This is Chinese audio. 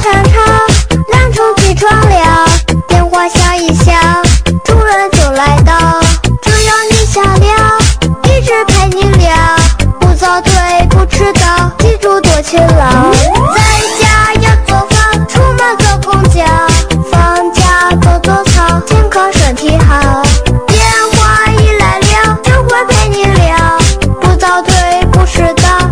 常吵，懒虫起床了，电话响一响，主人就来到。只要你想了，一直陪你聊，不早退不迟到，记住多勤劳。在家要做饭，出门坐公交，放假走走操，健康身体好。电话一来了，就会陪你聊，不早退不迟到。